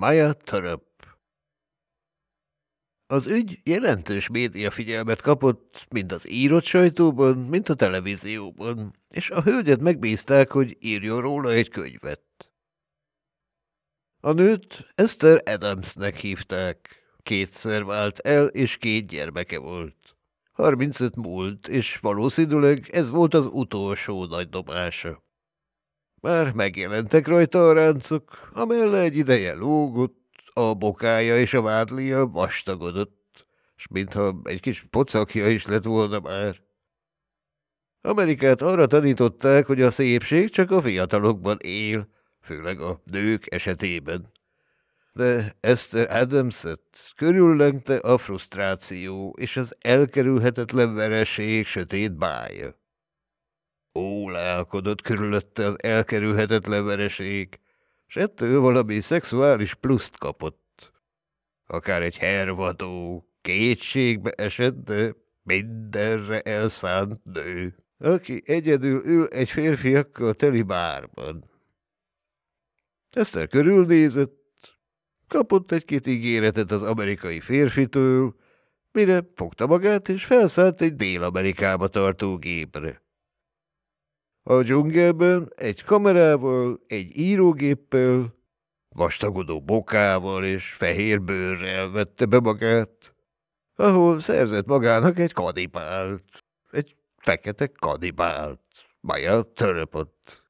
Maya Töröp. Az ügy jelentős médiafigyelmet kapott, mind az írott sajtóban, mind a televízióban, és a hölgyet megbízták, hogy írjon róla egy könyvet. A nőt Esther Adamsnek hívták. Kétszer vált el, és 2 gyermeke volt. 35 múlt, és valószínűleg ez volt az utolsó nagy dobása. Már megjelentek rajta a ráncok, amelle egy ideje lógott, a bokája és a vádlia vastagodott, s mintha egy kis pocakja is lett volna már. Amerikát arra tanították, hogy a szépség csak a fiatalokban él, főleg a nők esetében. De Esther Adamset körüllengte a frusztráció és az elkerülhetetlen vereség sötét bája. Ólálkodott körülötte az elkerülhetetlen vereség, s ettől valami szexuális pluszt kapott. Akár egy hervadó, kétségbe esett, de mindenre elszánt nő, aki egyedül ül egy férfiakkal teli bárban. Eszter körülnézett, kapott egy-két ígéretet az amerikai férfitől, mire fogta magát és felszállt egy Dél-Amerikába tartó gépre. A dzsungelben egy kamerával, egy írógéppel, vastagodó bokával és fehér bőrrel vette be magát, ahol szerzett magának egy kanibált, egy fekete kanibált, Maya Töröpot.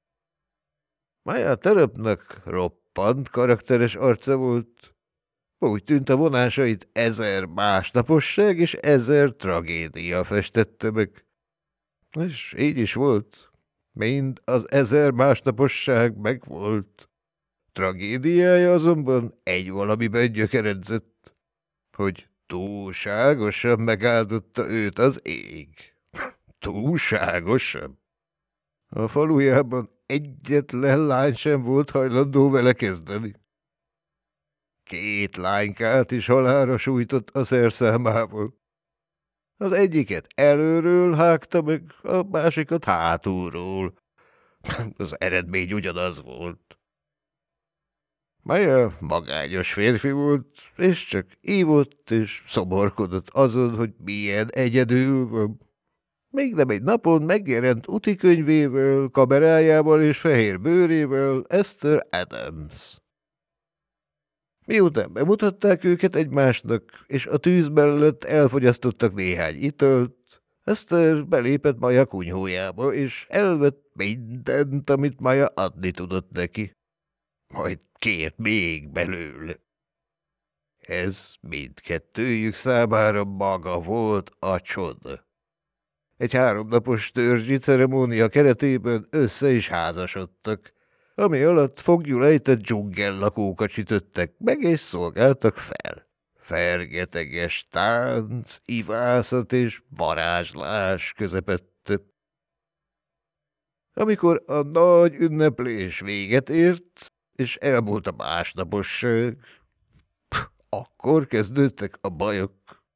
Maya Töröpnek roppant karakteres arca volt. Úgy tűnt, a vonásait 1000 másnaposság és 1000 tragédia festette meg. És így is volt. Mind az 1000 másnaposság megvolt. Tragédiája azonban egy valamiben gyökeredzett, hogy túlságosan megáldotta őt az ég. Túlságosan. A falujában egyetlen lány sem volt hajlandó vele kezdeni. 2 lánykát is halálra sújtott a szerszámával. Az egyiket előről hágta meg, a másikat hátulról. Az eredmény ugyanaz volt. Maya magányos férfi volt, és csak ívott és szomorkodott azon, hogy milyen egyedül van. Még nem egy napon megjelent utikönyvével, kamerájával és fehér bőrével Esther Adams. Miután bemutatták őket egymásnak, és a tűz mellett elfogyasztottak néhány italt, Esther belépett Maya kunyhójába, és elvett mindent, amit Maya adni tudott neki. Majd kért még belőle. Ez mindkettőjük számára maga volt a csoda. Egy 3 napos törzsi ceremónia keretében össze is házasodtak, ami alatt foglyul ejtett dzsungellakókat sütöttek meg és szolgáltak fel. Fergeteges tánc, ivászat és varázslás közepette. Amikor a nagy ünneplés véget ért, és elmúlt a másnaposság, akkor kezdődtek a bajok.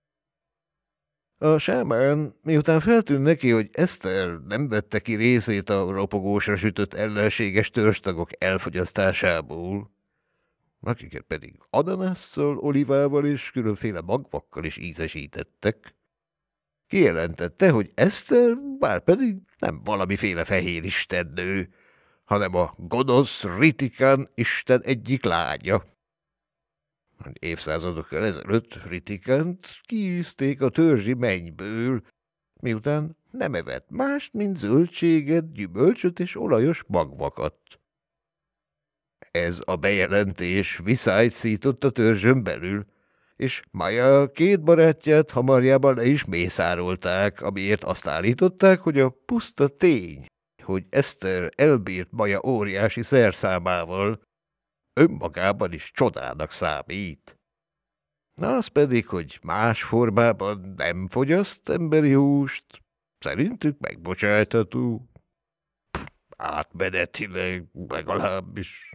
A sámán, miután feltűnt neki, hogy Esther nem vette ki részét a ropogósra sütött ellenséges törzstagok elfogyasztásából, akiket pedig ananásszal, olivával és különféle magvakkal is ízesítettek, kijelentette, hogy Esther márpedig nem valamiféle fehér istennő, hanem a gonosz Ritikán isten egyik lánya. Évszázadokkal ezelőtt Ritikánt kiűzték a törzsi mennyből, miután nem evett mást, mint zöldséget, gyümölcsöt és olajos magvakat. Ez a bejelentés viszályt szított a törzsön belül, és Maya 2 barátját hamarjában le is mészárolták, amiért azt állították, hogy a puszta tény, hogy Esther elbírt Maya óriási szerszámával, önmagában is csodának számít. Az pedig, hogy más formában nem fogyaszt emberi húst, szerintük megbocsátható. Átmenetileg legalábbis.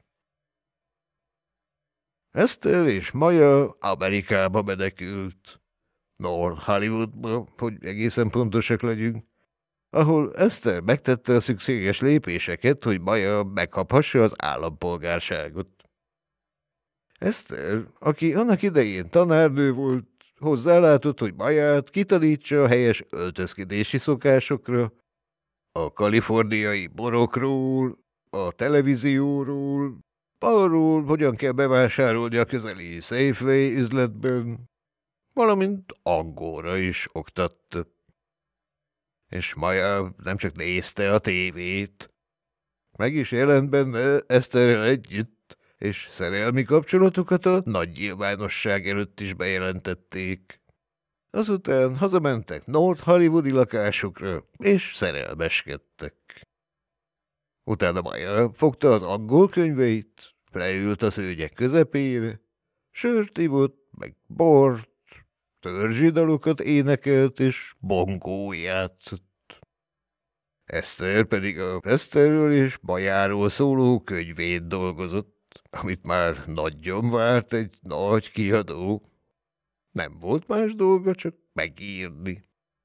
Esther és Maya Amerikába menekült. North Hollywoodba, hogy egészen pontosak legyünk, ahol Esther megtette a szükséges lépéseket, hogy Maya megkaphassa az állampolgárságot. Eszter, aki annak idején tanárnő volt, hozzálátott, hogy Maját kitanítsa a helyes öltözkedési szokásokra, a kaliforniai borokról, a televízióról, arról, hogyan kell bevásárolni a közeli Safeway üzletben, valamint angolra is oktatta. És Maja nem csak nézte a tévét, meg is jelent benne Eszterrel együtt, és szerelmi kapcsolatokat a nagy nyilvánosság előtt is bejelentették. Azután hazamentek North Hollywoodi lakásukra, és szerelmeskedtek. Utána Maja fogta az angol könyveit, leült a szőnyeg közepére, sört ivott, meg bort, törzsi dalokat énekelt, és bongó játszott. Eszter pedig a Eszterről és Majáról szóló könyvét dolgozott, amit már nagyon várt egy nagy kiadó. Nem volt más dolga, csak megírni.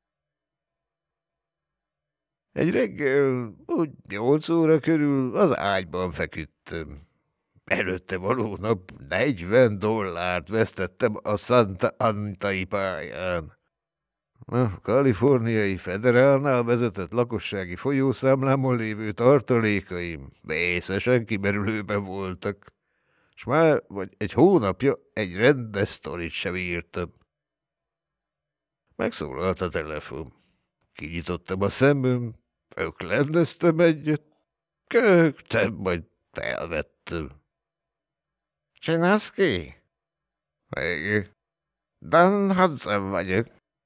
Egy reggel, úgy 8 óra körül az ágyban feküdtem. Előtte való nap $40 vesztettem a Santa Anita-i pályán. A kaliforniai federálnál vezetett lakossági folyószámlámon lévő tartalékaim vészesen kimerülőben voltak, s már vagy egy hónapja egy rendes sztorit sem írtam. Megszólalt a telefon. Kinyitottam a szemem, öklendeztem egyet, köhögtem, majd felvettem. Csinálsz-ki? Igen. Dan Hudson vagyok.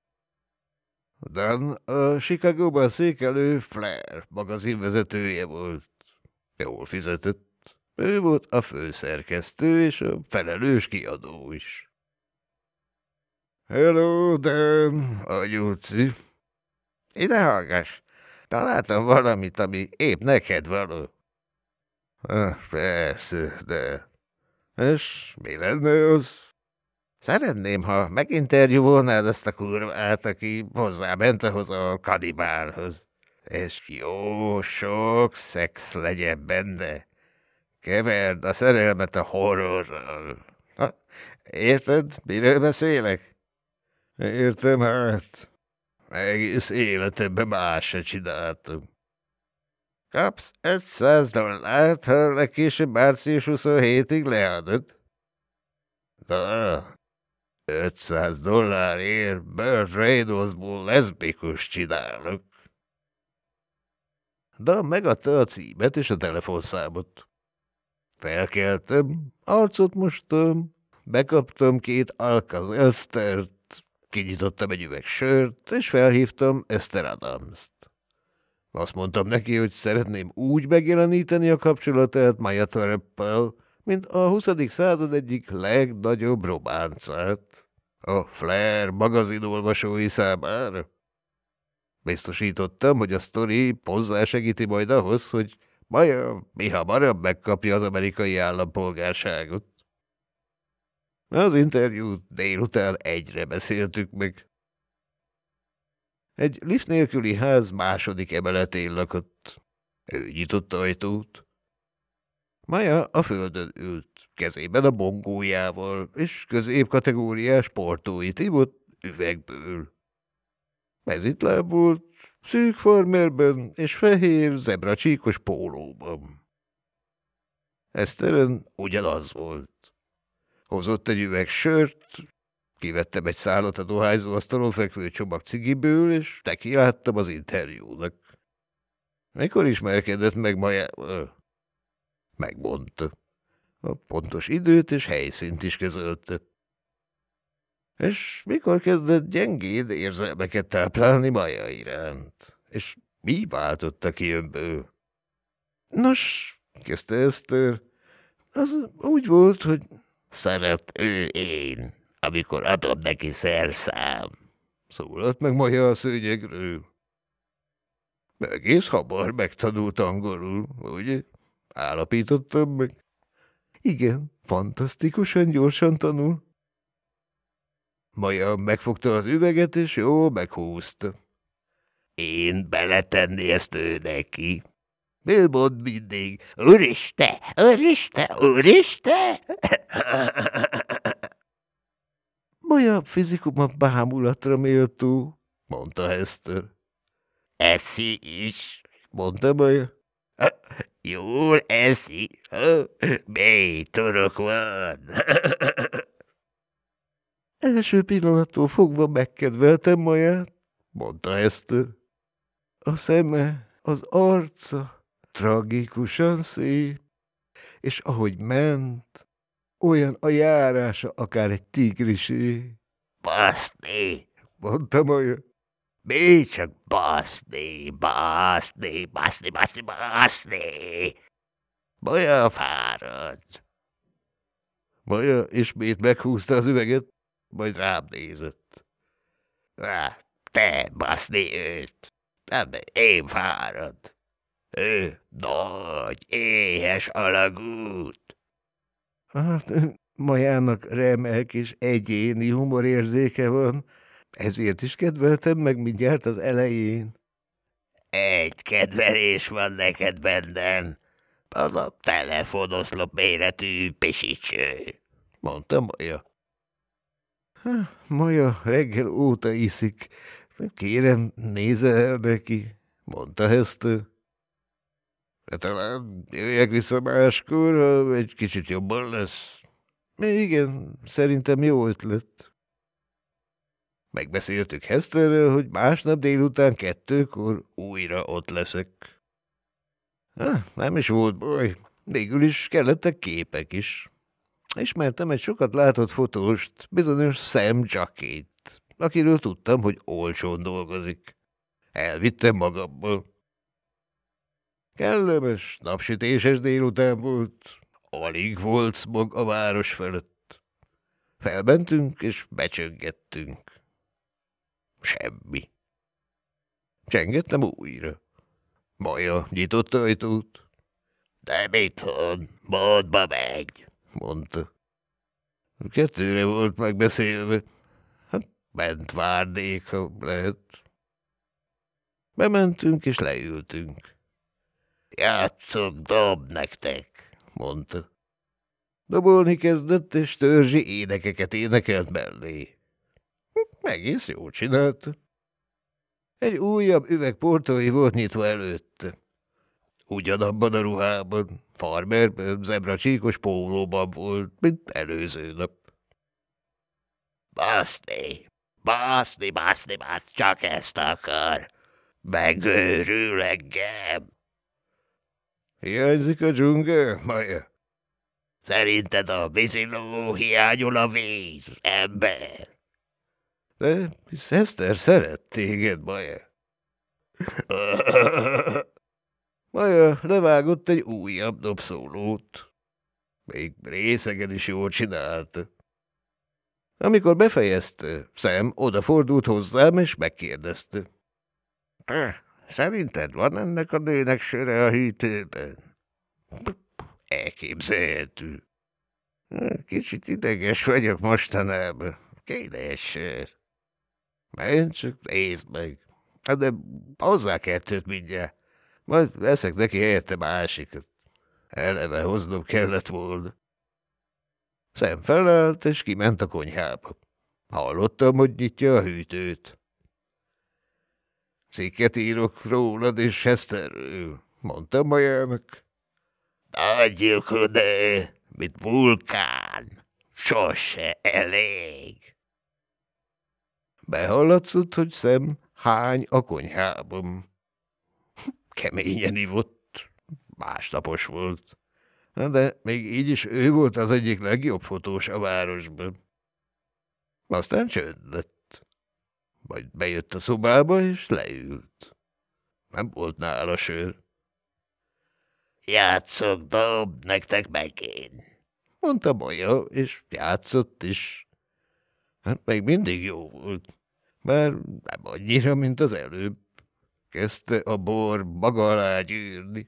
Dan a Chicagóban székelő Flair magazinvezetője volt. Jól fizetett. Ő volt a főszerkesztő és a felelős kiadó is. Hello, Dan, anyuci. Ide hallgass. Találtam valamit, ami épp neked való. Persze, de... És mi lenne az? Szeretném, ha meginterjúvolnád azt a kurvát, aki hozzáment ahhoz a kanibálhoz. És jó sok szex legyen benne. Keverd a szerelmet a horrorral. Érted, miről beszélek? Értem hát. Egész életemben más se csináltam. Kapsz $500, ha legkésőbb március 27-ig leadod. Na, $500 Burt Reynoldsból leszbikus csinálok. De megadta a címet és a telefonszámot. Felkeltem, arcot mostam, bekaptam 2 Alka-Seltzert, kinyitottam egy üveg sört, és felhívtam Eszter Adamst. Azt mondtam neki, hogy szeretném úgy megjeleníteni a kapcsolatát Maja Trappel, mint a 20. század egyik legnagyobb románcát. A Flair magazinolvasói számára. Biztosítottam, hogy a sztori hozzásegíti majd ahhoz, hogy Maja mihamarabb megkapja az amerikai állampolgárságot. Az interjút délután 1-re beszéltük meg. Egy lift nélküli ház második emeletén lakott. Ő nyitott ajtót. Maja a földön ült, kezében a bongójával, és középkategóriás portóit ivott üvegből. Mezitláb volt, szűk farmerben és fehér zebracsíkos pólóban. Eszteren ugyanaz volt. Hozott egy üveg sört, kivettem egy szálat a dohányzó asztalon fekvő csomag cigiből, és nekiláttam az interjúnak. Mikor ismerkedett meg Majával? Megmondta. A pontos időt és helyszínt is közölte. És mikor kezdett gyengéd érzelmeket táplálni Maja iránt? És mi váltotta ki önből? Nos, kezdte Eszter, az úgy volt, hogy szeret ő én, amikor adom neki szerszám. Szólalt meg Maja a szőnyegről. Egész hamar megtanult angolul, ugye? Állapítottam meg. Igen, fantasztikusan gyorsan tanul. Maja megfogta az üveget, és jól meghúzta. Én beletenni ezt ő neki. Ő mond mindig, Úristen, Úristen, Úristen! Maja fizikuma bámulatra méltó, mondta Hester. Eszi is, mondta Maja. Jól eszi, mély torok van. Első pillanattól fogva megkedveltem Maját, mondta Hester. A szeme, az arca tragikusan szép, és ahogy ment, olyan a járása, akár egy tigrisé. Baszni, mondta Maja. Még csak baszni, baszni, baszni, baszni, baszni. Maja fáradt. Maja ismét meghúzta az üveget, majd rám nézett. Te baszni őt, nem én fáradt. Ő nagy, éhes alagút. Hát, Majának remek és egyéni humorérzéke van, ezért is kedveltem meg mindjárt az elején. Egy kedvelés van neked bennem, az a telefonoszlop méretű pisicső, mondta Maja. Maja reggel óta iszik, kérem, nézze el neki, mondta Hester. Talán jöjjek vissza máskor, ha egy kicsit jobban lesz. Igen, szerintem jó ötlet. Megbeszéltük Hesterrel, hogy másnap délután 2-kor újra ott leszek. Nem is volt baj, végül is kellettek képek is. Ismertem egy sokat látott fotóst, bizonyos Sam Jackét, akiről tudtam, hogy olcsón dolgozik. Elvittem magammal. Kellemes, napsütéses délután volt, alig volt smog a város felett. Felmentünk és becsöngettünk. Semmi. Csengettem újra. Maja nyitott ajtót. De itthon, módba megy, mondta. 2-re volt megbeszélve. Hát bent várnék, ha lehet. Bementünk és leültünk. Játsszok, dob nektek, mondta. Dobolni kezdett, és törzsi énekeket énekelt mellé. Egész jól csinálta. Egy újabb üveg portói volt nyitva előtte. Ugyanabban a ruhában, farmerben, zebracsíkos pólóban volt, mint előző nap. Baszni, baszni, baszni, baszni, csak ezt akar. Megőrül engem. Hiányzik a dzsungel, Maja? Szerinted a víziló hiányol a víz, ember? De Hester szeret téged, Maja. Maja levágott egy újabb dobszólót. Még részegen is jól csinálta. Amikor befejezte, Sam odafordult hozzám, és megkérdezte. Szerinted van ennek a nőnek söre a hűtőben? Elképzelhető. Kicsit ideges vagyok mostanában. Kéne egy sör. Menj csak, nézd meg. De hozzá 2 mindjárt. Majd veszek neki helyette másikat. Eleve hoznom kellett volna. Sam felállt, és kiment a konyhába. Hallottam, hogy nyitja a hűtőt. Cikket írok rólad és Hesterről, mondtam Majának. Nagy lyukodő, mint vulkán, sose elég. Behallatszott, hogy Sam hány a konyhában. Keményen ivott, másnapos volt. De még így is ő volt az egyik legjobb fotós a városban. Aztán csönd lett. Majd bejött a szobába, és leült. Nem volt nála sör. Játszok, dob nektek megint, mondta Maja, és játszott is. Hát még mindig jó volt, bár nem annyira, mint az előbb. Kezdte a bor maga alá gyűrni.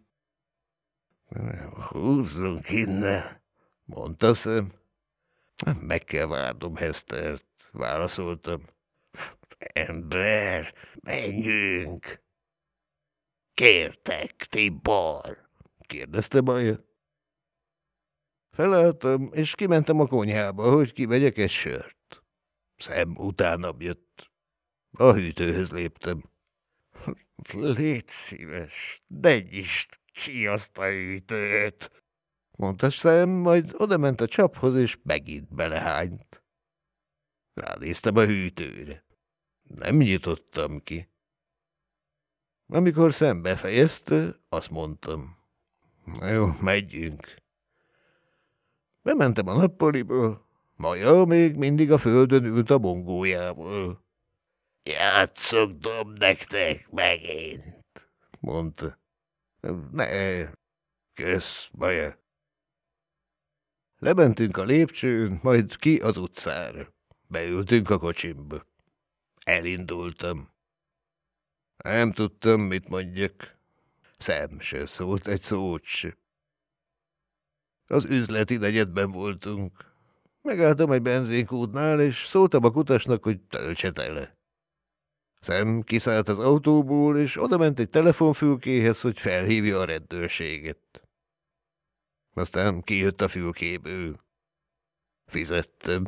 Húzzunk innen, mondta Sam. Meg kell várnom Hestert, válaszoltam. Ember, menjünk! Kértek, Tibor? Kérdezte Maja. Felálltam, és kimentem a konyhába, hogy kivegyek egy sört. Sam utánam jött. A hűtőhöz léptem. Légy szíves, ne nyisd ki azt a hűtőt, mondta Sam, majd odament a csaphoz, és megint belehányt. Ránéztem a hűtőre. Nem nyitottam ki. Amikor Sam befejezte, azt mondtam. Na jó, menjünk. Bementem a nappaliba, Maja még mindig a földön ült a bongójával. Játszogdom nektek megint, mondta. Ne, kösz, Maja. Lementünk a lépcsőn, majd ki az utcára. Beültünk a kocsimba. Elindultam. Nem tudtam, mit mondjak. Sam se szólt egy szót se. Az üzleti negyedben voltunk. Megálltam egy benzinkútnál, és szóltam a kutasnak, hogy töltse tele. Sam kiszállt az autóból, és odament egy telefonfülkéhez, hogy felhívja a rendőrséget. Aztán kijött a fülkéből. Fizettem.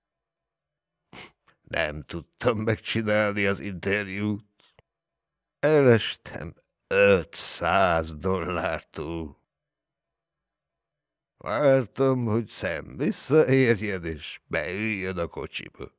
Nem tudtam megcsinálni az interjút. Elestem $500. Vártam, hogy Sam visszaérjen, és beüljön a kocsiba.